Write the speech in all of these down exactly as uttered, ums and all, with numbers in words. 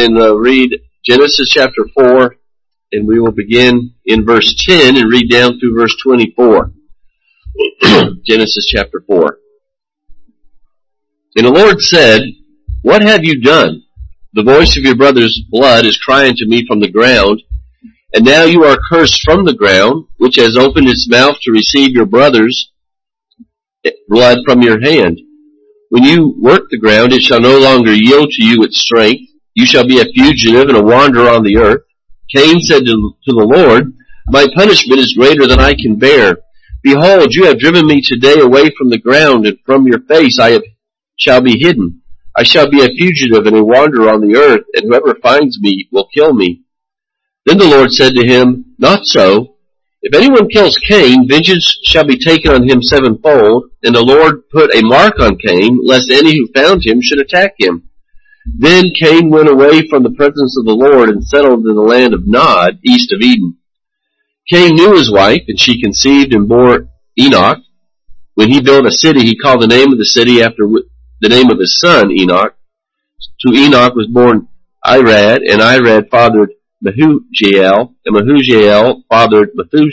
and uh, read Genesis chapter four, and we will begin in verse ten and read down through verse twenty-four. Genesis chapter four. And the Lord said, "What have you done? The voice of your brother's blood is crying to me from the ground, and now you are cursed from the ground, which has opened its mouth to receive your brother's blood from your hand. When you work the ground, it shall no longer yield to you its strength. You shall be a fugitive and a wanderer on the earth." Cain said to, to the Lord, "My punishment is greater than I can bear. Behold, you have driven me today away from the ground, and from your face I have, shall be hidden. I shall be a fugitive and a wanderer on the earth, and whoever finds me will kill me." Then the Lord said to him, "Not so. If anyone kills Cain, vengeance shall be taken on him sevenfold." And the Lord put a mark on Cain, lest any who found him should attack him. Then Cain went away from the presence of the Lord and settled in the land of Nod, east of Eden. Cain knew his wife, and she conceived and bore Enoch. When he built a city, he called the name of the city after the name of his son, Enoch. To Enoch was born Irad, and Irad fathered Mehujael, and Mehujael fathered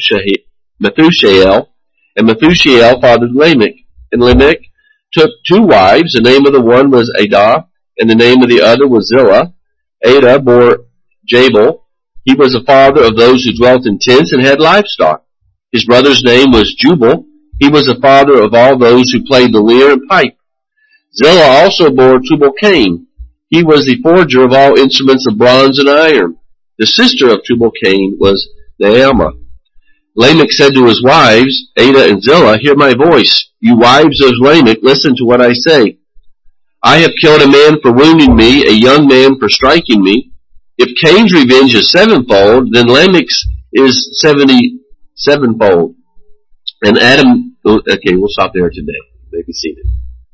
Methushael, and Methushael fathered Lamech. And Lamech took two wives. The name of the one was Adah, and the name of the other was Zillah. Adah bore Jabal. He was the father of those who dwelt in tents and had livestock. His brother's name was Jubal. He was the father of all those who played the lyre and pipe. Zillah also bore Tubal-Cain. He was the forger of all instruments of bronze and iron. The sister of Tubal-Cain was Naamah. Lamech said to his wives, Adah and Zillah, "Hear my voice. You wives of Lamech, listen to what I say. I have killed a man for wounding me, a young man for striking me. If Cain's revenge is sevenfold, then Lamech's is seventy-sevenfold." And Adam, okay, we'll stop there today. You may be seated.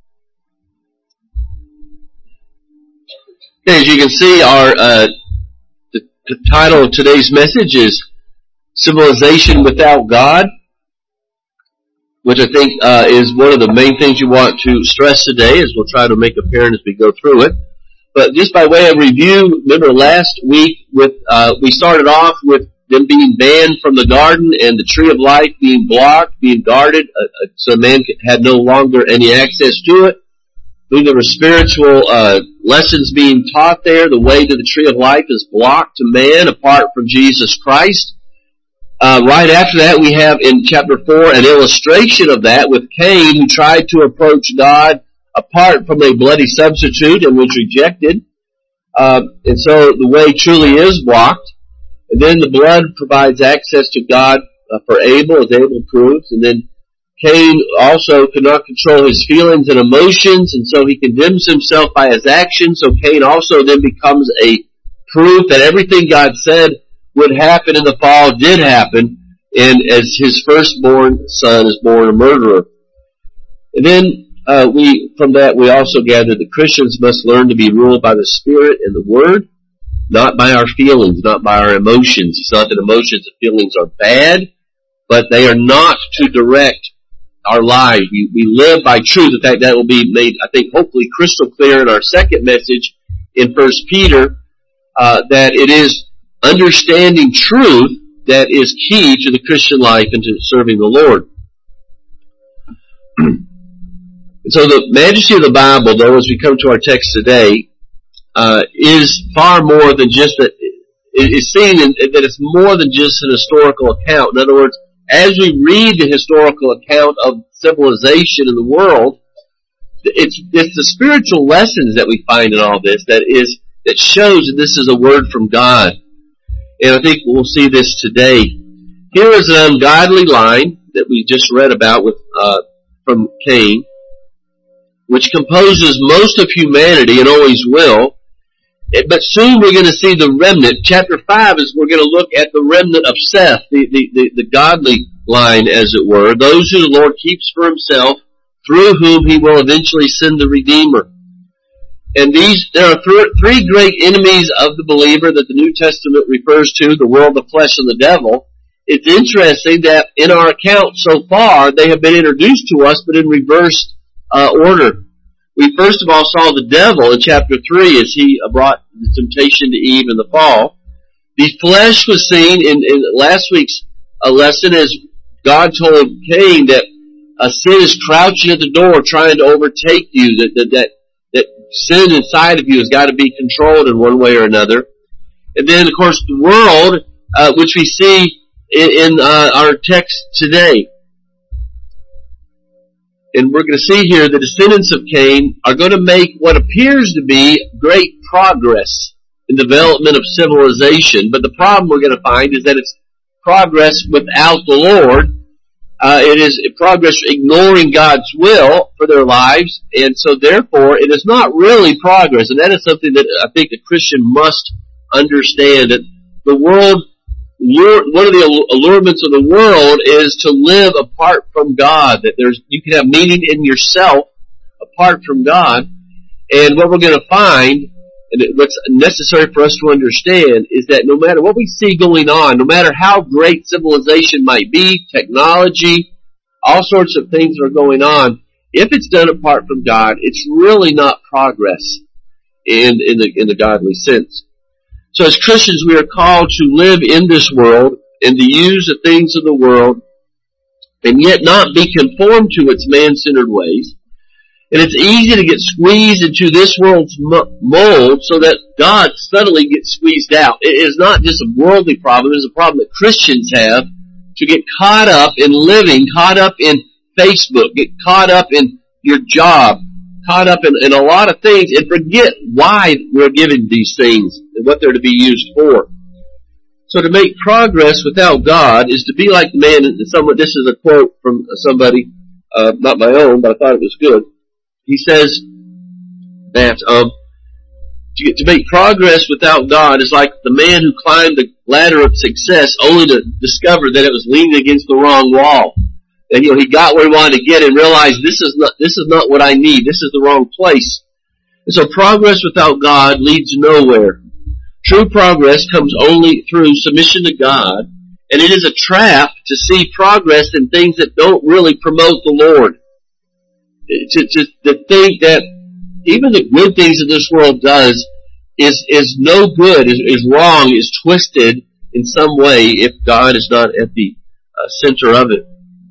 Okay, as you can see, our uh, the, the title of today's message is Civilization Without God, which I think uh, is one of the main things you want to stress today, as we'll try to make apparent as we go through it. But just by way of review, remember last week with uh, we started off with them being banned from the garden and the tree of life being blocked, being guarded, uh, so man had no longer any access to it. There were spiritual uh, lessons being taught there. The way to the tree of life is blocked to man apart from Jesus Christ. Uh, right after that, we have in chapter four an illustration of that with Cain, who tried to approach God apart from a bloody substitute and was rejected. Uh, and so the way truly is blocked. And then the blood provides access to God uh, for Abel, as Abel proves. And then Cain also could not control his feelings and emotions, and so he condemns himself by his actions. So Cain also then becomes a proof that everything God said would happen in the fall did happen, and as his firstborn son is born a murderer. And then uh, we, from that, we also gather that Christians must learn to be ruled by the Spirit and the Word, not by our feelings, not by our emotions. It's not that emotions and feelings are bad, but they are not to direct our lives. We, we live by truth. In fact, that will be made, I think, hopefully crystal clear in our second message in First Peter, uh, that it is understanding truth that is key to the Christian life and to serving the Lord. And so the majesty of the Bible, though, as we come to our text today, uh, is far more than just a, it is seen in, that it's more than just an historical account. In other words, as we read the historical account of civilization in the world, it's, it's the spiritual lessons that we find in all this that is, that shows that this is a word from God. And I think we'll see this today. Here is an ungodly line that we just read about with, uh, from Cain, which composes most of humanity and always will. But soon we're going to see the remnant. Chapter five is we're going to look at the remnant of Seth, the, the, the, the godly line, as it were, those who the Lord keeps for himself, through whom he will eventually send the Redeemer. And these, there are th- three great enemies of the believer that the New Testament refers to, the world, the flesh, and the devil. It's interesting that in our account so far, they have been introduced to us, but in reverse uh, order. We first of all saw the devil in chapter three as he brought the temptation to Eve in the fall. The flesh was seen in, in last week's uh, lesson as God told Cain that a sin is crouching at the door trying to overtake you, that, that, that, that sin inside of you has got to be controlled in one way or another. And then, of course, the world, uh, which we see in, in uh, our text today. And we're going to see here the descendants of Cain are going to make what appears to be great progress in development of civilization. But the problem we're going to find is that it's progress without the Lord. Uh, it is progress ignoring God's will for their lives. And so therefore, it is not really progress. And that is something that I think a Christian must understand. That the world, one of the allurements of the world is to live apart from God. That there's, you can have meaning in yourself apart from God. And what we're going to find, and what's necessary for us to understand, is that no matter what we see going on, no matter how great civilization might be, technology, all sorts of things are going on, if it's done apart from God, it's really not progress in, in the, in the godly sense. So as Christians, we are called to live in this world and to use the things of the world and yet not be conformed to its man-centered ways. And it's easy to get squeezed into this world's mold so that God suddenly gets squeezed out. It is not just a worldly problem. It is a problem that Christians have to get caught up in living, caught up in Facebook, get caught up in your job, caught up in, in a lot of things, and forget why we're given these things and what they're to be used for. So to make progress without God is to be like the man, and someone, this is a quote from somebody, uh, not my own, but I thought it was good. He says that um, to, get, to make progress without God is like the man who climbed the ladder of success only to discover that it was leaning against the wrong wall. And you know he got where he wanted to get and realized this is not this is not what I need. This is the wrong place. And so progress without God leads nowhere. True progress comes only through submission to God, and it is a trap to see progress in things that don't really promote the Lord. To, to, to think that even the good things that this world does is is no good, is, is wrong, is twisted in some way if God is not at the uh, center of it.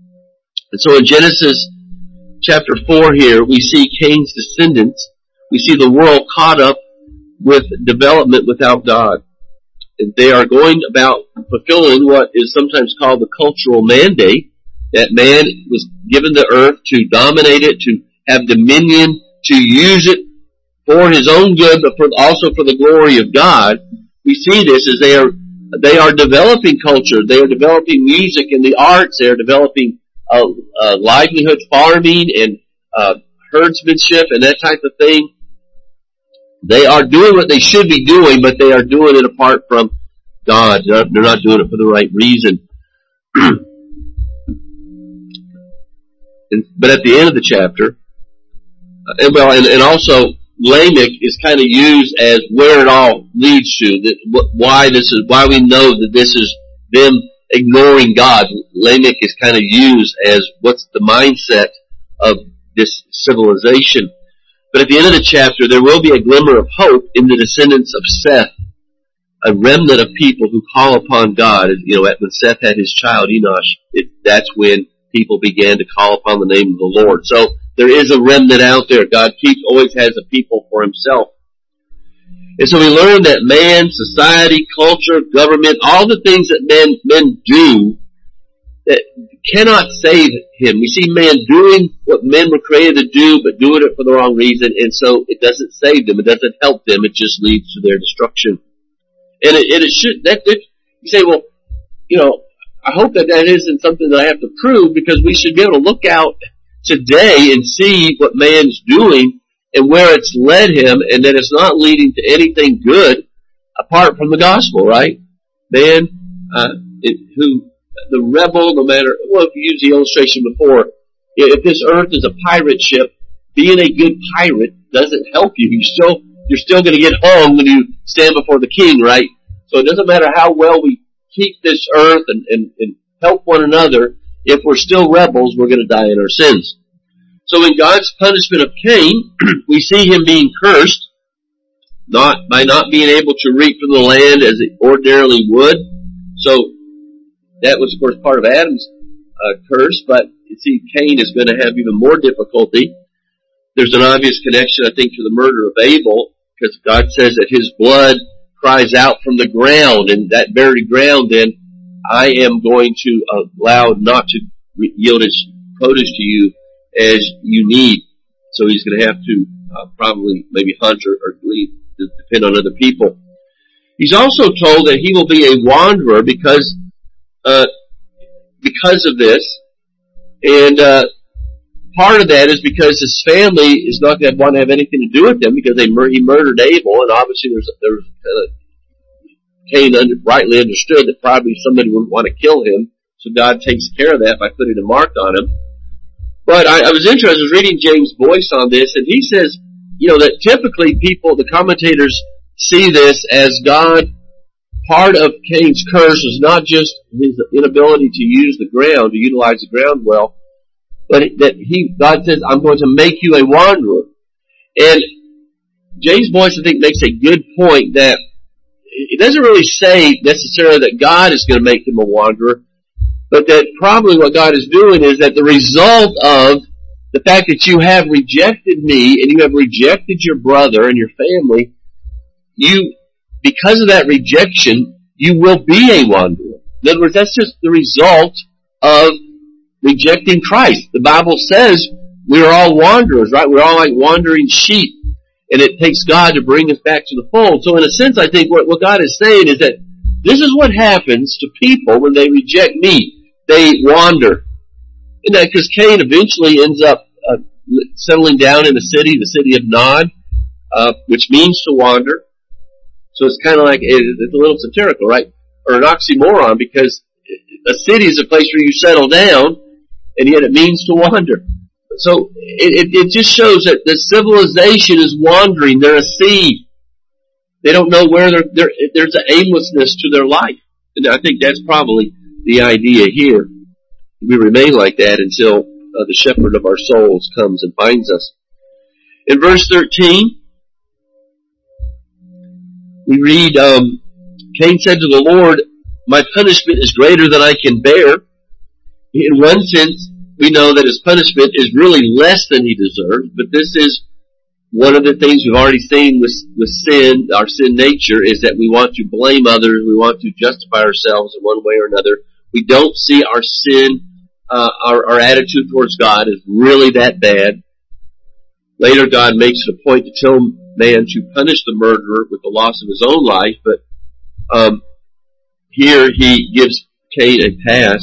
And so in Genesis chapter four here, we see Cain's descendants. We see the world caught up with development without God. And they are going about fulfilling what is sometimes called the cultural mandate, that man was given the earth to dominate it, to have dominion, to use it for his own good, but for, also for the glory of God. We see this as they are they are developing culture, they are developing music and the arts, they are developing uh, uh, livelihood, farming and uh, herdsmanship and that type of thing. They are doing what they should be doing, but they are doing it apart from God. They're not, they're not doing it for the right reason. And, but at the end of the chapter, uh, and well, and, and also Lamech is kind of used as where it all leads to. That why this is why we know that this is them ignoring God. Lamech is kind of used as what's the mindset of this civilization. But at the end of the chapter, there will be a glimmer of hope in the descendants of Seth, a remnant of people who call upon God. You know, when Seth had his child Enosh, it, that's when people began to call upon the name of the Lord. So there is a remnant out there. God keeps always has a people for himself. And so we learn that man, society, culture, government, all the things that men men do that cannot save him. We see man doing what men were created to do, but doing it for the wrong reason, and so it doesn't save them. It doesn't help them. It just leads to their destruction. And it, and it should. That it, you say, well, you know, I hope that that isn't something that I have to prove, because we should be able to look out today and see what man's doing and where it's led him, and that it's not leading to anything good apart from the gospel, right? Man, uh, it, who the rebel, no matter, well, if you use the illustration before, if this earth is a pirate ship, being a good pirate doesn't help you. You still, you're still going to get hung when you stand before the king, right? So it doesn't matter how well we keep this earth and, and, and help one another. If we're still rebels, we're going to die in our sins. So in God's punishment of Cain, we see him being cursed, not by not being able to reap from the land as it ordinarily would. So that was, of course, part of Adam's uh, curse, but you see, Cain is going to have even more difficulty. There's an obvious connection, I think, to the murder of Abel, because God says that his blood cries out from the ground, and that very ground, then, I am going to allow not to yield its produce to you as you need. So he's going to have to uh, probably maybe hunt or, or leave, depend on other people. He's also told that he will be a wanderer because uh, because of this, and uh, part of that is because his family is not going to want to have anything to do with him because they mur- he murdered Abel, and obviously there's there's uh, Cain under, rightly understood that probably somebody would want to kill him, so God takes care of that by putting a mark on him. But I, I was interested, I was reading James Boyce on this, and he says, you know, that typically people, the commentators, see this as God, part of Cain's curse was not just his inability to use the ground, to utilize the ground well, but that he, God says, I'm going to make you a wanderer. And James Boyce, I think, makes a good point that it doesn't really say necessarily that God is going to make him a wanderer, but that probably what God is doing is that the result of the fact that you have rejected me and you have rejected your brother and your family, you, because of that rejection, you will be a wanderer. In other words, that's just the result of rejecting Christ. The Bible says we're all wanderers, right? We're all like wandering sheep. And it takes God to bring us back to the fold. So in a sense, I think what, what God is saying is that this is what happens to people when they reject me. They wander. And that because Cain eventually ends up uh, settling down in the city, the city of Nod, uh, which means to wander. So it's kind of like, it's a little satirical, right? Or an oxymoron, because a city is a place where you settle down, and yet it means to wander. So it, it, it just shows that the civilization is wandering. They're a seed. They don't know where they're, they're, there's an aimlessness to their life. And I think that's probably the idea here. We remain like that until uh, the shepherd of our souls comes and finds us. In verse thirteen, we read, um, Cain said to the Lord, my punishment is greater than I can bear. In one sense, we know that his punishment is really less than he deserves, but this is one of the things we've already seen with, with sin, our sin nature, is that we want to blame others, we want to justify ourselves in one way or another. We don't see our sin, uh, our, our attitude towards God is really that bad. Later, God makes it a point to tell man to punish the murderer with the loss of his own life, but um, here he gives Cain a pass.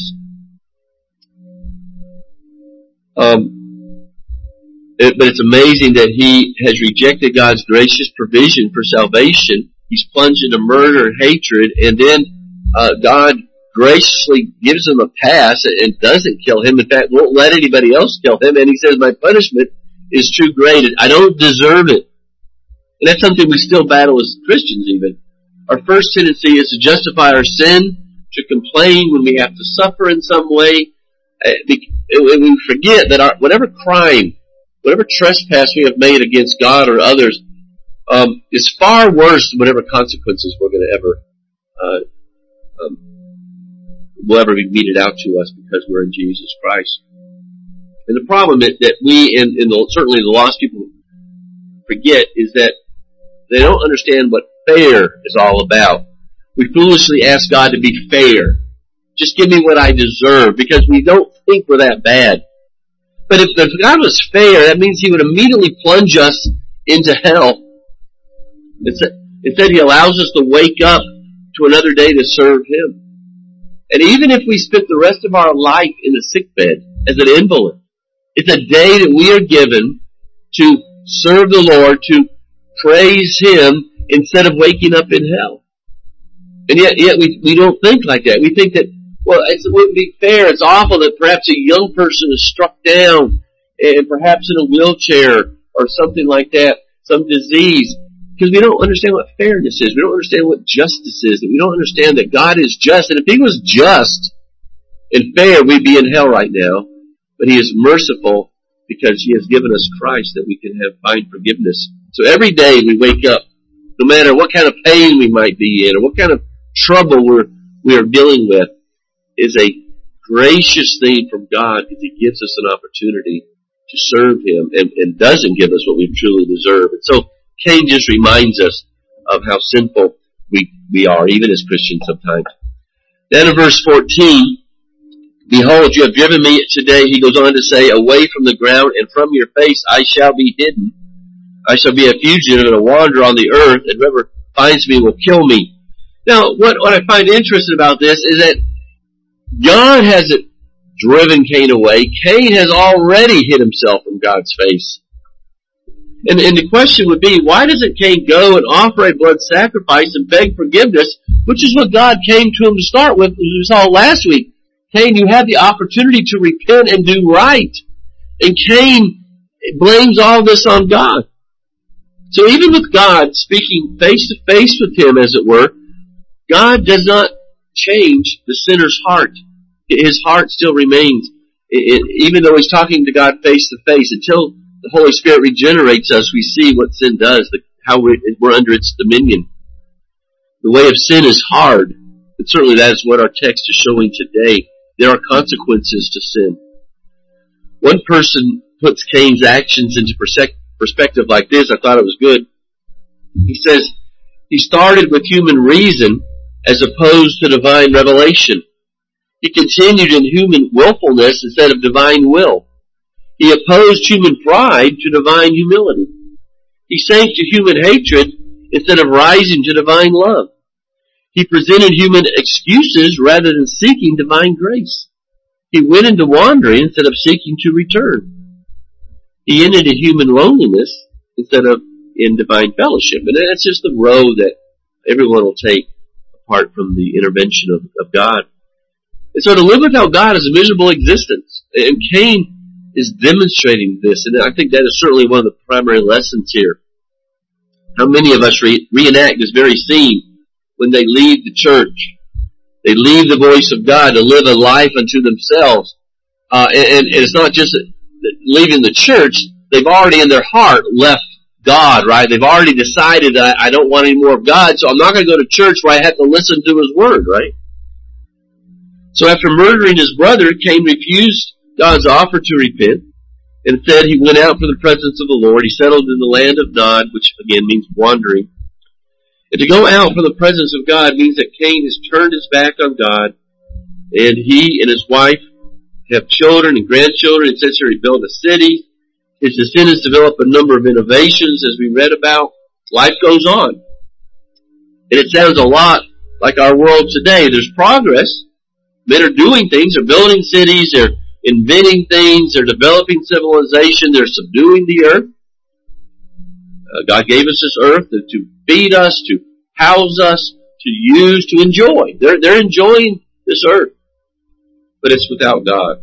Um, it, but it's amazing that he has rejected God's gracious provision for salvation. He's plunged into murder and hatred, and then uh, God graciously gives him a pass and doesn't kill him. In fact, won't let anybody else kill him. And he says, my punishment is too great. I don't deserve it. And that's something we still battle as Christians even. Our first tendency is to justify our sin, to complain when we have to suffer in some way. And we forget that our, whatever crime, whatever trespass we have made against God or others, um, is far worse than whatever consequences we're going to ever, uh, um, will ever be meted out to us because we're in Jesus Christ. And the problem is that we, and, and the, certainly the lost people, forget is that they don't understand what fair is all about. We foolishly ask God to be fair. Just give me what I deserve, because we don't think we're that bad. But if, if God was fair, that means He would immediately plunge us into hell. Instead, He allows us to wake up to another day to serve Him. And even if we spent the rest of our life in a sickbed as an invalid, it's a day that we are given to serve the Lord, to praise Him, instead of waking up in hell. And yet, yet we, we don't think like that. We think that, well, it wouldn't be fair. It's awful that perhaps a young person is struck down and perhaps in a wheelchair or something like that, some disease, because we don't understand what fairness is. We don't understand what justice is. We don't understand that God is just. And if He was just and fair, we'd be in hell right now. But He is merciful because He has given us Christ that we can have find forgiveness. So every day we wake up, no matter what kind of pain we might be in or what kind of trouble we're, we are dealing with, is a gracious thing from God because He gives us an opportunity to serve Him and, and doesn't give us what we truly deserve. And so Cain just reminds us of how sinful we, we are, even as Christians sometimes. Then in verse fourteen, behold, you have driven me today, he goes on to say, away from the ground, and from your face I shall be hidden. I shall be a fugitive and a wanderer on the earth, and whoever finds me will kill me. Now, what, what I find interesting about this is that God hasn't driven Cain away. Cain has already hid himself from God's face. And, and the question would be, why doesn't Cain go and offer a blood sacrifice and beg forgiveness, which is what God came to him to start with, as we saw last week. Cain, you had the opportunity to repent and do right. And Cain blames all this on God. So even with God speaking face to face with him, as it were, God does not change the sinner's heart. His heart still remains, it, it, even though he's talking to God face to face. Until the Holy Spirit regenerates us, we see what sin does, the, how we're, we're under its dominion. The way of sin is hard, and certainly that is what our text is showing today. There are consequences to sin. One person puts Cain's actions into perspective like this. I thought it was good. He says, he started with human reason as opposed to divine revelation. He continued in human willfulness instead of divine will. He opposed human pride to divine humility. He sank to human hatred instead of rising to divine love. He presented human excuses rather than seeking divine grace. He went into wandering instead of seeking to return. He ended in human loneliness instead of in divine fellowship. And that's just the road that everyone will take apart from the intervention of, of God. And so to live without God is a miserable existence. And Cain is demonstrating this. And I think that is certainly one of the primary lessons here. How many of us re- reenact this very scene when they leave the church? They leave the voice of God to live a life unto themselves. Uh, and, and it's not just leaving the church. They've already in their heart left God, right? They've already decided, I, I don't want any more of God, so I'm not going to go to church where I have to listen to His Word, right? So after murdering his brother, Cain refused God's offer to repent. Instead, he went out for the presence of the Lord. He settled in the land of Nod, which again means wandering. And to go out for the presence of God means that Cain has turned his back on God, and he and his wife have children and grandchildren. It says here he built a city. His descendants developed a number of innovations, as we read about. Life goes on. And it sounds a lot like our world today. There's progress. Men are doing things. They're building cities. They're inventing things. They're developing civilization. They're subduing the earth. Uh, God gave us this earth to, to feed us, to house us, to use, to enjoy. They're, they're enjoying this earth. But it's without God.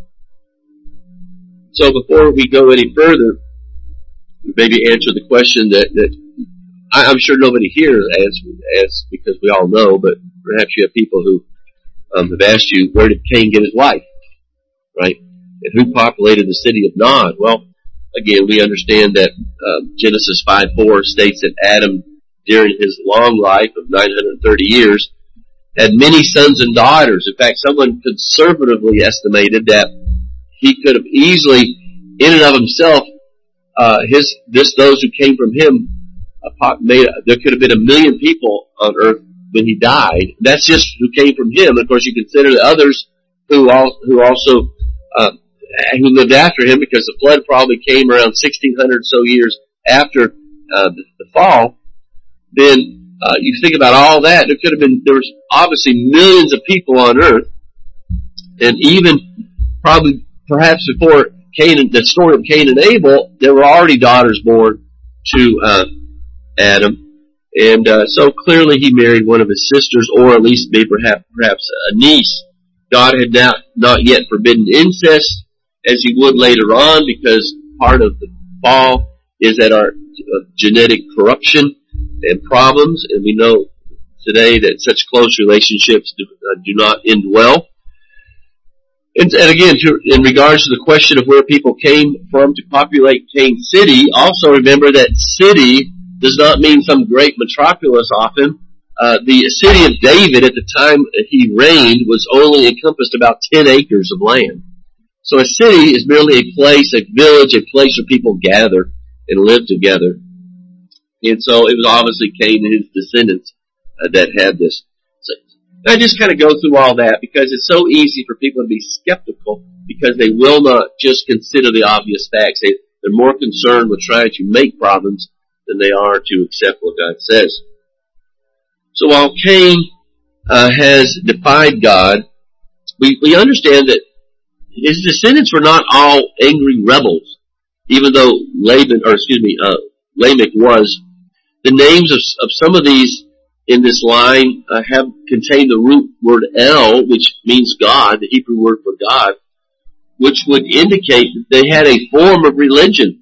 So before we go any further, maybe answer the question that, that I, I'm sure nobody here asks because we all know, but perhaps you have people who um, have asked you, where did Cain get his wife? Right? And who populated the city of Nod? Well, again, we understand that uh, Genesis five four states that Adam, during his long life of nine hundred thirty years, had many sons and daughters. In fact, someone conservatively estimated that he could have easily, in and of himself, uh, his this those who came from him, uh, made, there could have been a million people on earth when he died. That's just who came from him. Of course, you consider the others who all, who also uh, who lived after him, because the flood probably came around sixteen hundred so years after uh, the, the fall. Then uh, you think about all that. There could have been there was obviously millions of people on earth, and even probably perhaps before Cain, the story of Cain and Abel, there were already daughters born to uh, Adam. And uh, so clearly he married one of his sisters, or at least maybe perhaps, perhaps a niece. God had not, not yet forbidden incest, as he would later on, because part of the fall is that our uh, genetic corruption and problems, and we know today that such close relationships do, uh, do not end well. And, and again, to, in regards to the question of where people came from to populate Cain City, also remember that city does not mean some great metropolis often. Uh, the city of David at the time that he reigned was only encompassed about ten acres of land. So a city is merely a place, a village, a place where people gather and live together. And so it was obviously Cain and his descendants uh, that had this. So I just kind of go through all that because it's so easy for people to be skeptical because they will not just consider the obvious facts. They, they're more concerned with trying to make problems than they are to accept what God says. So while Cain uh, has defied God, we, we understand that his descendants were not all angry rebels, even though Laban, or excuse me, uh, Lamech was. The names of, of some of these in this line uh, have contained the root word El, which means God, the Hebrew word for God, which would indicate that they had a form of religion.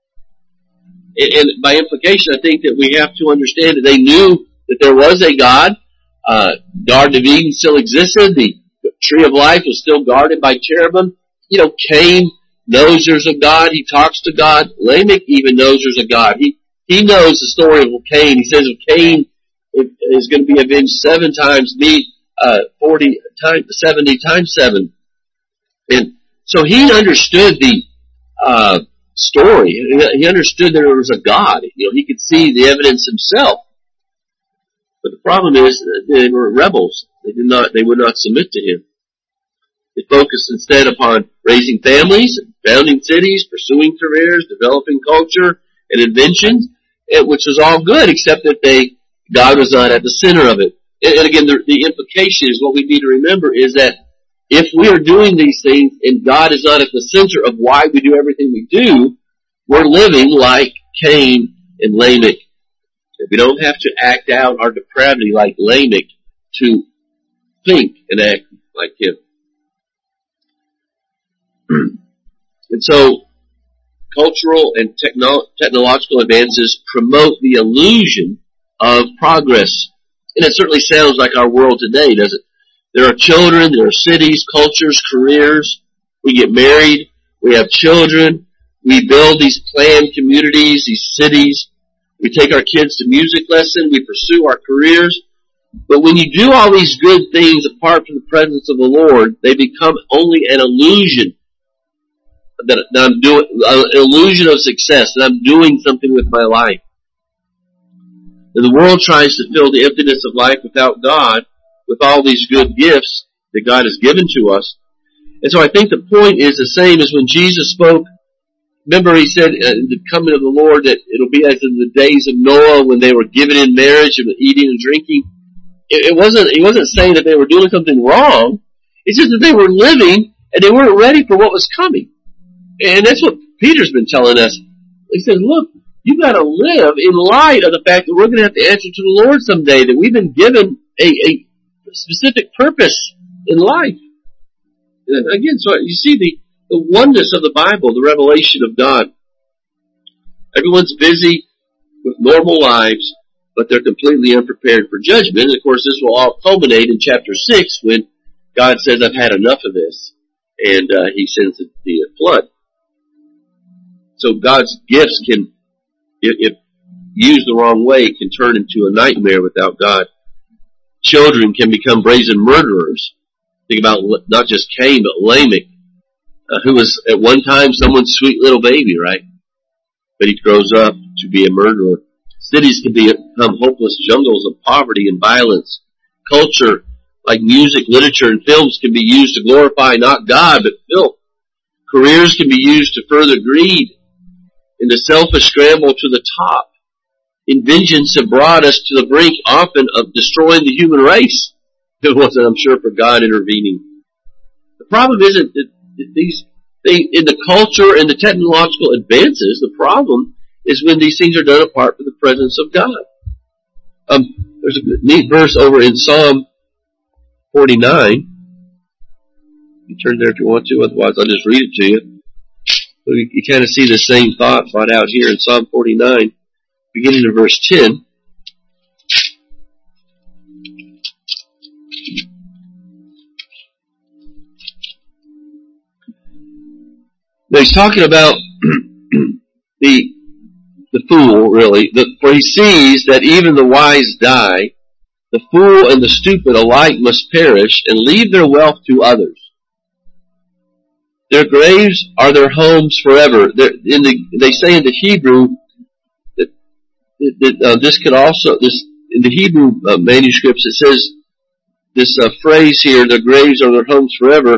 And, and by implication, I think that we have to understand that they knew that there was a God. Uh, Garden of Eden still existed. The tree of life was still guarded by cherubim. You know, Cain knows there's a God. He talks to God. Lamech even knows there's a God. He he knows the story of Cain. He says if Cain is going to be avenged seven times, me uh, forty times, seventy times seven. And so he understood the uh, story. He understood there was a God. You know, he could see the evidence himself. But the problem is that they were rebels. They did not. They would not submit to him. They focused instead upon raising families, founding cities, pursuing careers, developing culture and inventions, which was all good, except that they God was not at the center of it. And again, the, the implication is what we need to remember is that if we are doing these things and God is not at the center of why we do everything we do, we're living like Cain and Lamech. We don't have to act out our depravity like Lamech to think and act like him. And so, cultural and techno- technological advances promote the illusion of progress. And it certainly sounds like our world today, doesn't it? There are children, there are cities, cultures, careers. We get married, we have children, we build these planned communities, these cities. We take our kids to music lesson, we pursue our careers. But when you do all these good things apart from the presence of the Lord, they become only an illusion. That I'm doing, an illusion of success, that I'm doing something with my life. And the world tries to fill the emptiness of life without God, with all these good gifts that God has given to us. And so I think the point is the same as when Jesus spoke. Remember he said in the coming of the Lord that it'll be as in the days of Noah when they were given in marriage and eating and drinking. It, it wasn't, he wasn't saying that they were doing something wrong. It's just that they were living and they weren't ready for what was coming. And that's what Peter's been telling us. He says, look, you've got to live in light of the fact that we're going to have to answer to the Lord someday, that we've been given a, a specific purpose in life. And again, so you see the, the oneness of the Bible, the revelation of God. Everyone's busy with normal lives, but they're completely unprepared for judgment. And of course, this will all culminate in chapter six when God says, I've had enough of this. And uh, he sends the, the flood. So God's gifts can, if, if used the wrong way, can turn into a nightmare without God. Children can become brazen murderers. Think about not just Cain, but Lamech, uh, who was at one time someone's sweet little baby, right? But he grows up to be a murderer. Cities can become hopeless jungles of poverty and violence. Culture, like music, literature, and films, can be used to glorify not God, but filth. Careers can be used to further greed and the selfish scramble to the top. Inventions have brought us to the brink often of destroying the human race. It wasn't, I'm sure, for God intervening. The problem isn't that these things, in the culture and the technological advances, the problem is when these things are done apart from the presence of God. Um, there's a neat verse over in Psalm forty-nine. You turn there if you want to, otherwise I'll just read it to you. You, you kind of see the same thought brought out here in Psalm forty-nine, beginning in verse ten. Now he's talking about the the fool, really, the, for he sees that even the wise die, the fool and the stupid alike must perish and leave their wealth to others. Their graves are their homes forever. In the, they say in the Hebrew that, that uh, this could also, this in the Hebrew uh, manuscripts, it says this uh, phrase here, their graves are their homes forever,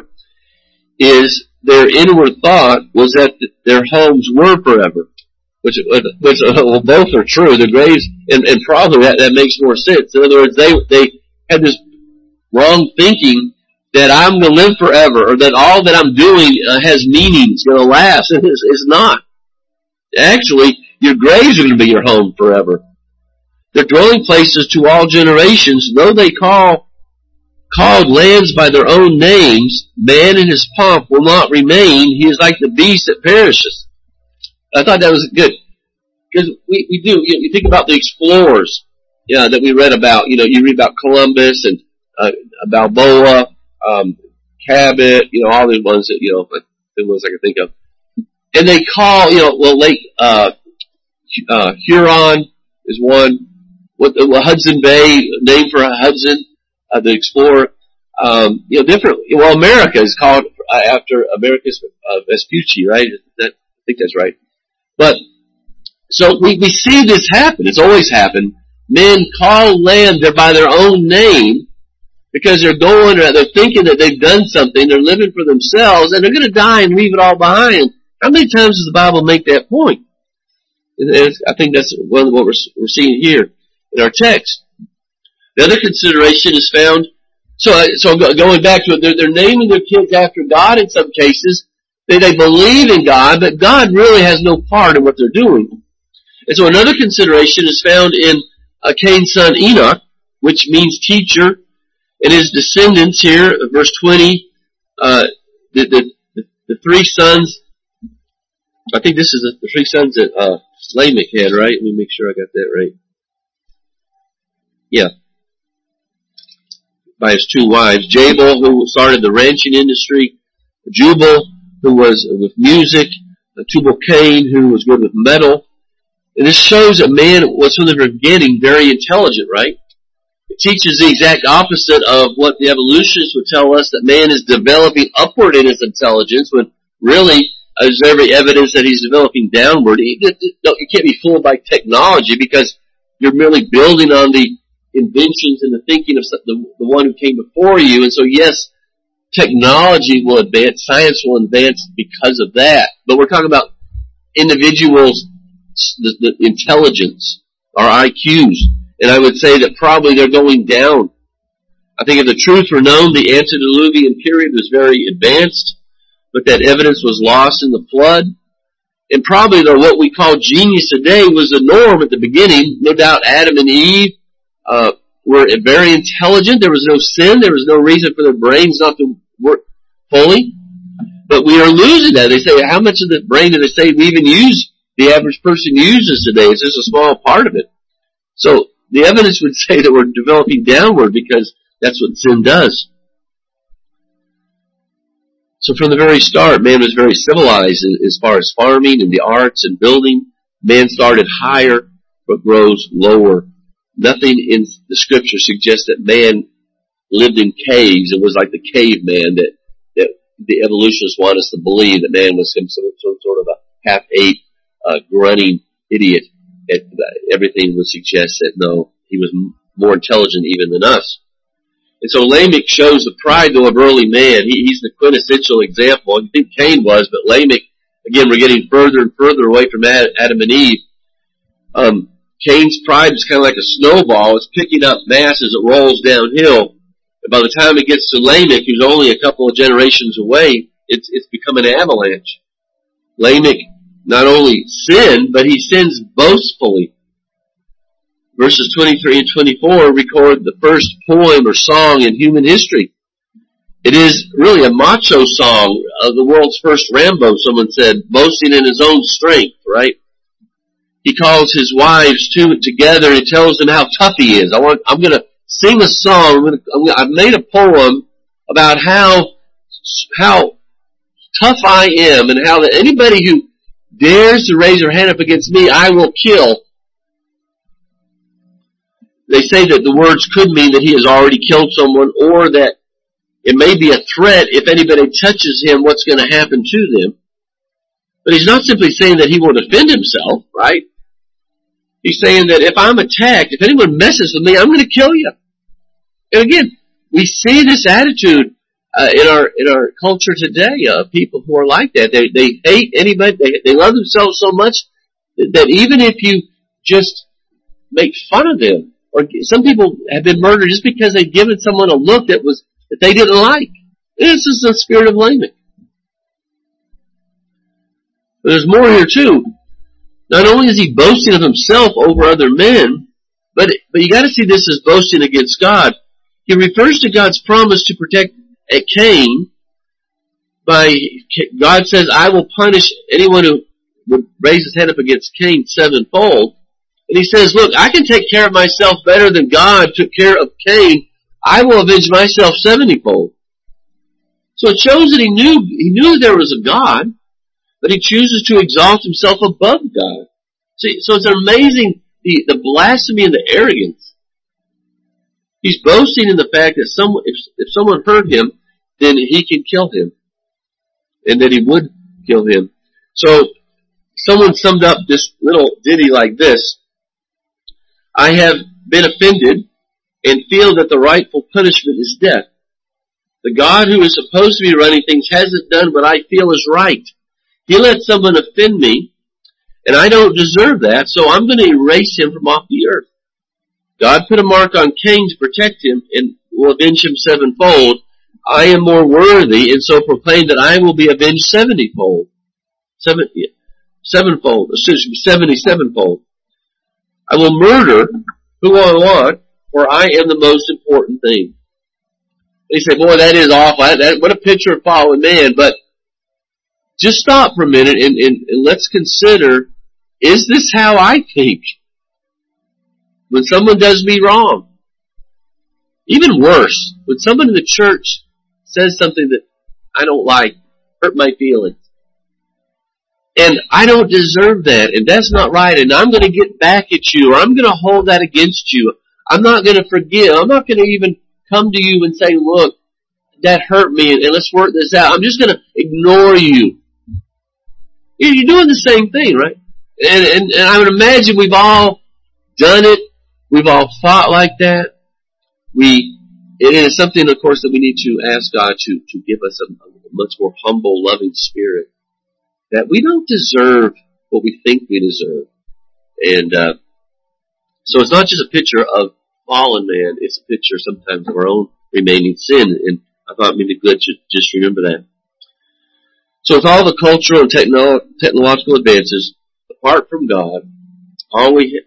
is their inward thought was that their homes were forever. Which, which uh, well, both are true. The graves, and, and probably that, that makes more sense. In other words, they they had this wrong thinking that I'm going to live forever, or that all that I'm doing uh, has meaning, it's going to last. And it's, it's not. Actually, your graves are going to be your home forever. They're dwelling places to all generations, though they call called lands by their own names. Man in his pomp will not remain. He is like the beast that perishes. I thought that was good, because we, we do, you, you think about the explorers, yeah, that we read about, you know, you read about Columbus and, uh, Balboa, um, Cabot, you know, all the ones that, you know, the ones I can think of. And they call, you know, well, Lake, uh, uh, Huron is one, what the well, Hudson Bay, named for Hudson, uh, the explorer, um, you know, different, well, America is called uh, after Americus uh, Vespucci, right? That, I think that's right. But, so we, we see this happen. It's always happened. Men call land there by their own name because they're going, or they're thinking that they've done something, they're living for themselves, and they're going to die and leave it all behind. How many times does the Bible make that point? And I think that's one of what we're, we're seeing here in our text. The other consideration is found, so, so going back to it, they're, they're naming their kids after God in some cases. They, they believe in God, but God really has no part in what they're doing. And so another consideration is found in uh, Cain's son Enoch, which means teacher, and his descendants here, verse twenty, uh, the, the, the, the three sons, I think this is the, the three sons that uh, Lamech had, right? Let me make sure I got that right. Yeah. By his two wives. Jabal, who started the ranching industry, Jubal, who was with music, Tubal-Cain, who was good with metal. And this shows that man was from the beginning very intelligent, right? It teaches the exact opposite of what the evolutionists would tell us, that man is developing upward in his intelligence, when really uh, there's every evidence that he's developing downward. You can't be fooled by technology, because you're merely building on the inventions and the thinking of the, the one who came before you. And so, yes, technology will advance, science will advance because of that. But we're talking about individuals' the, the intelligence, our I Qs. And I would say that probably they're going down. I think if the truth were known, the antediluvian period was very advanced, but that evidence was lost in the flood. And probably though what we call genius today was the norm at the beginning. No doubt Adam and Eve uh, were very intelligent. There was no sin. There was no reason for their brains not to work fully. But we are losing that. They say, how much of the brain do they say we even use, the average person uses today? It's just a small part of it. So the evidence would say that we're developing downward, because that's what sin does. So from the very start, man was very civilized as far as farming and the arts and building. Man started higher, but grows lower. Nothing in the scripture suggests that man lived in caves and was like the caveman that, that the evolutionists want us to believe, that man was some sort of, some sort of a half-ape, uh, grunting idiot. It, everything would suggest that no, he was more intelligent even than us. And so Lamech shows the pride, though, of early man. He, he's the quintessential example. I think Cain was, but Lamech, again, we're getting further and further away from Adam and Eve. Um, Cain's pride is kind of like a snowball. It's picking up mass as it rolls downhill. And by the time it gets to Lamech, who's only a couple of generations away, it's, it's become an avalanche. Lamech not only sinned, but he sins boastfully. Verses twenty-three and twenty-four record the first poem or song in human history. It is really a macho song, of the world's first Rambo, someone said, boasting in his own strength, right? He calls his wives to together and he tells them how tough he is. I want, I'm going to sing a song. I'm gonna, I'm gonna, I've made a poem about how how tough I am and how that anybody who dares to raise their hand up against me, I will kill. They say that the words could mean that he has already killed someone, or that it may be a threat if anybody touches him, what's going to happen to them. But he's not simply saying that he will defend himself, right? He's saying that if I'm attacked, if anyone messes with me, I'm going to kill you. And again, we see this attitude uh, in our in our culture today of people who are like that. They they hate anybody. They they love themselves so much that, that even if you just make fun of them, or some people have been murdered just because they've given someone a look that was that they didn't like. This is the spirit of Lamech. But there's more here too. Not only is he boasting of himself over other men, but but you got to see this as boasting against God. He refers to God's promise to protect Cain by, God says, I will punish anyone who would raise his head up against Cain sevenfold. And he says, look, I can take care of myself better than God took care of Cain. I will avenge myself seventyfold. So it shows that he knew, he knew there was a God, but he chooses to exalt himself above God. See, so it's amazing the, the blasphemy and the arrogance. He's boasting in the fact that someone, if, if someone hurt him, then he can kill him. And that he would kill him. So, someone summed up this little ditty like this. I have been offended and feel that the rightful punishment is death. The God who is supposed to be running things hasn't done what I feel is right. He let someone offend me, and I don't deserve that, so I'm going to erase him from off the earth. God put a mark on Cain to protect him and will avenge him sevenfold. I am more worthy, and so proclaim that I will be avenged seventyfold. Seventy, sevenfold, excuse me, seventy-sevenfold. I will murder who I want, for I am the most important thing. They say, boy, that is awful. That, that, what a picture of fallen man. But just stop for a minute and, and, and let's consider, is this how I think? When someone does me wrong. Even worse, when someone in the church says something that I don't like, hurt my feelings. And I don't deserve that, and that's not right, and I'm going to get back at you, or I'm going to hold that against you. I'm not going to forgive. I'm not going to even come to you and say, look, that hurt me, and let's work this out. I'm just going to ignore you. You're doing the same thing, right? And, and, and I would imagine we've all done it. We've all fought like that. We, it is something, of course, that we need to ask God to, to give us a, a much more humble, loving spirit. That we don't deserve what we think we deserve. And uh, so it's not just a picture of fallen man, it's a picture sometimes of our own remaining sin. And I thought it would be good to just remember that. So with all the cultural and techno- technological advances, apart from God, all we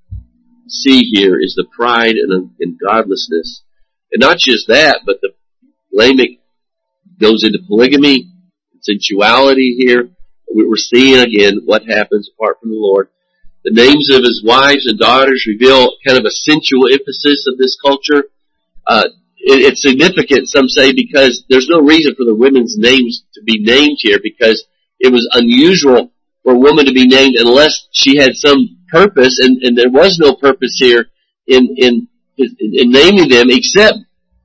see here is the pride and, and godlessness. And not just that, but the Lamech goes into polygamy, sensuality here. We're seeing again what happens apart from the Lord. The names of his wives and daughters reveal kind of a sensual emphasis of this culture. Uh, it, it's significant, some say, because there's no reason for the women's names to be named here, because it was unusual for a woman to be named unless she had some purpose, and, and there was no purpose here in, in, in, in naming them, except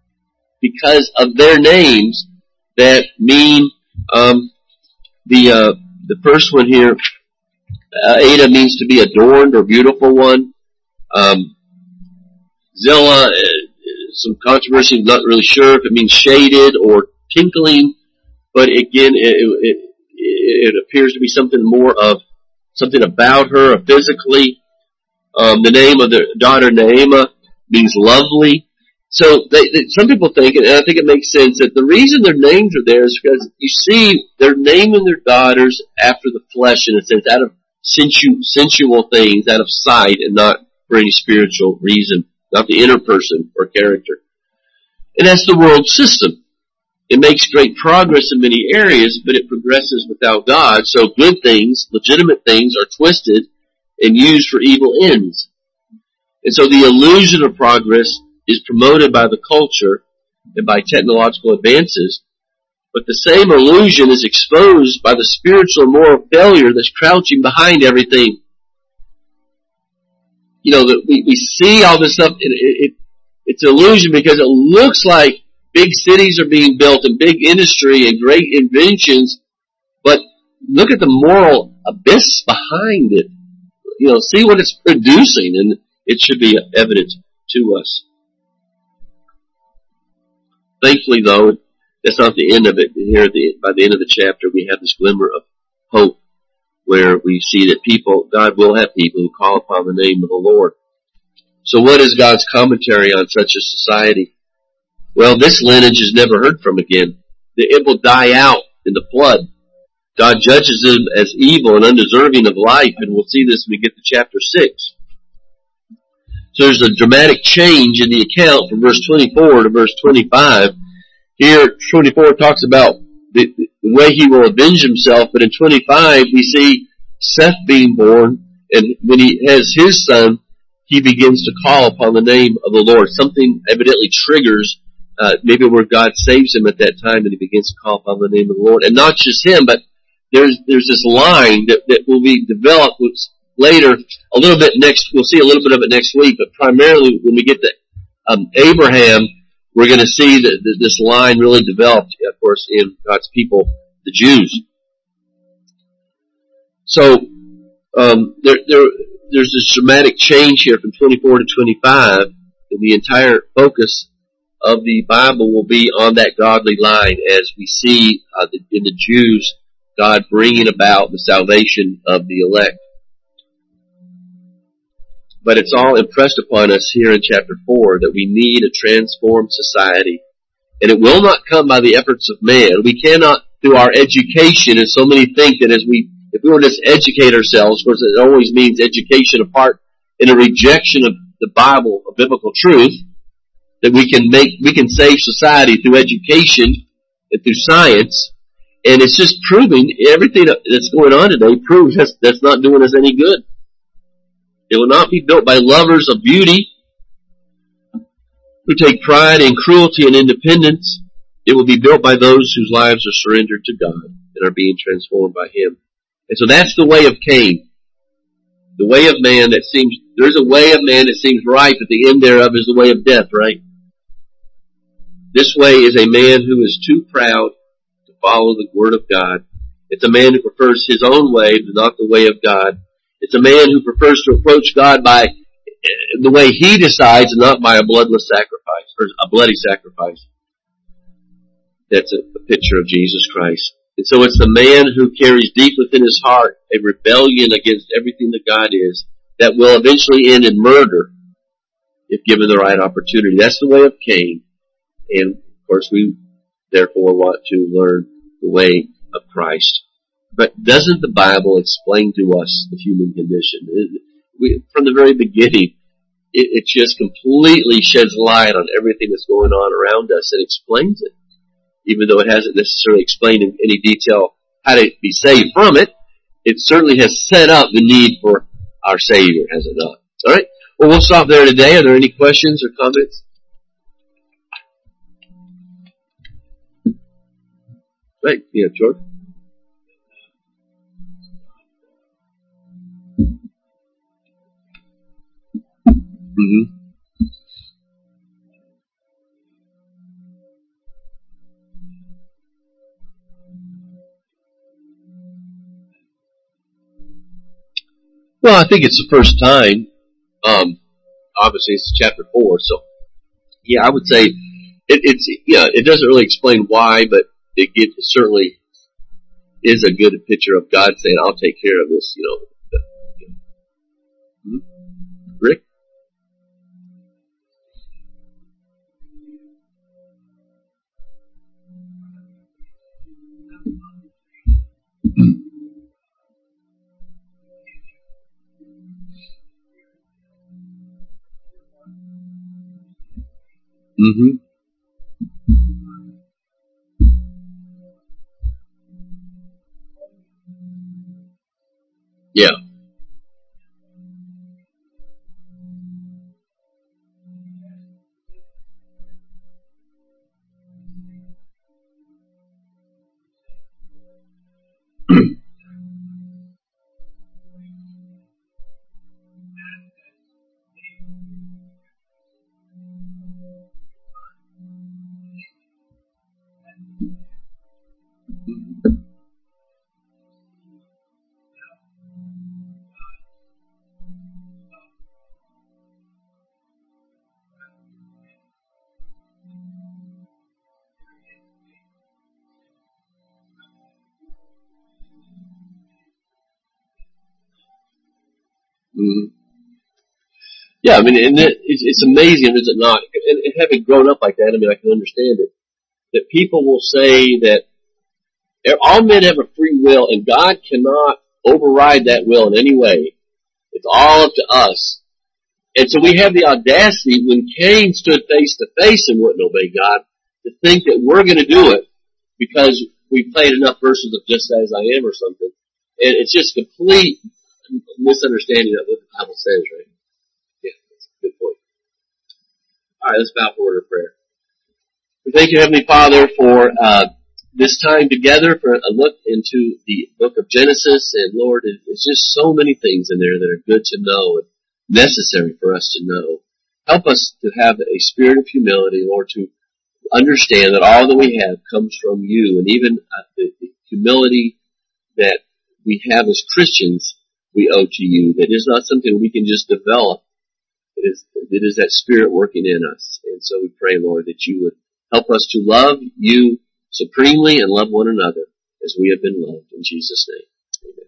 because of their names that mean, um, the, uh, the first one here, uh, Ada means to be adorned or beautiful one. Um, Zillah, uh, some controversy, not really sure if it means shaded or tinkling, but again, it, it, it appears to be something more of something about her physically. Um, the name of the daughter, Naamah, means lovely. So they, they, some people think, and I think it makes sense, that the reason their names are there is because you see they're naming their daughters after the flesh, in a sense, out of sensu, sensual things, out of sight, and not for any spiritual reason, not the inner person or character. And that's the world system. It makes great progress in many areas, but it progresses without God, so good things, legitimate things, are twisted and used for evil ends. And so the illusion of progress is promoted by the culture and by technological advances, But the same illusion is exposed by the spiritual and moral failure that's crouching behind everything. You know, that we, we see all this stuff, it, it, it's an illusion because it looks like big cities are being built and big industry and great inventions, but look at the moral abyss behind it. You know, see what it's producing, and it should be evident to us. Thankfully, though, that's not the end of it. Here, at the, by the end of the chapter, we have this glimmer of hope, where we see that people, God will have people who call upon the name of the Lord. So what is God's commentary on such a society? Well, this lineage is never heard from again. It will die out in the flood. God judges them as evil and undeserving of life, and we'll see this when we get to chapter six. So there's a dramatic change in the account from verse twenty-four to verse twenty-five. Here, twenty-four talks about the, the way he will avenge himself, but in twenty-five we see Seth being born, and when he has his son, he begins to call upon the name of the Lord. Something evidently triggers, uh, maybe where God saves him at that time, and he begins to call upon the name of the Lord. And not just him, but there's there's this line that, that will be developed later, a little bit next, we'll see a little bit of it next week, but primarily when we get to um, Abraham, we're going to see that this line really developed, of course, in God's people, the Jews. So um, there, there, there's this dramatic change here from twenty-four to twenty-five, and the entire focus of the Bible will be on that godly line as we see uh, the, in the Jews, God bringing about the salvation of the elect. But it's all impressed upon us here in chapter four that we need a transformed society. And it will not come by the efforts of man. We cannot, through our education, and so many think that as we, if we were to just educate ourselves, of course it always means education apart in a rejection of the Bible, of biblical truth, that we can make, we can save society through education and through science. And it's just proving, everything that's going on today proves that's, that's not doing us any good. It will not be built by lovers of beauty who take pride in cruelty and independence. It will be built by those whose lives are surrendered to God and are being transformed by Him. And so that's the way of Cain. The way of man that seems, there's a way of man that seems right, but the end thereof is the way of death, right? This way is a man who is too proud to follow the word of God. It's a man who prefers his own way, but not the way of God. It's a man who prefers to approach God by the way he decides, and not by a bloodless sacrifice, or a bloody sacrifice. That's a, a picture of Jesus Christ. And so it's the man who carries deep within his heart a rebellion against everything that God is, that will eventually end in murder if given the right opportunity. That's the way of Cain. And of course we therefore want to learn the way of Christ. But doesn't the Bible explain to us the human condition? It, we, from the very beginning, it, it just completely sheds light on everything that's going on around us and explains it. Even though it hasn't necessarily explained in any detail how to be saved from it, it certainly has set up the need for our Savior, has it not? All right? Well, we'll stop there today. Are there any questions or comments? Right. Yeah, George? Mm-hmm. Well, I think it's the first time. Um, obviously, it's chapter four, so yeah, I would say it, it's yeah. It doesn't really explain why, but it, it certainly is a good picture of God saying, "I'll take care of this." You know, mm-hmm. Rick. Mm-hmm. Yeah. Mm-hmm. Yeah, I mean, and it, it's, it's amazing, is it not? And, and having grown up like that, I mean, I can understand it. That people will say that all men have a free will, and God cannot override that will in any way. It's all up to us. And so we have the audacity, when Cain stood face to face and wouldn't obey God, to think that we're going to do it because we played enough verses of Just As I Am or something. And it's just complete misunderstanding of what the Bible says, right? Yeah, that's a good point. All right, let's bow for a word of prayer. We thank you, Heavenly Father, for uh, this time together, for a look into the book of Genesis. And Lord, it's just so many things in there that are good to know and necessary for us to know. Help us to have a spirit of humility, Lord, to understand that all that we have comes from you, and even uh, the, the humility that we have as Christians we owe to you. That is not something we can just develop. It is, it is that Spirit working in us. And so we pray, Lord, that you would help us to love you supremely and love one another as we have been loved. In Jesus' name, amen.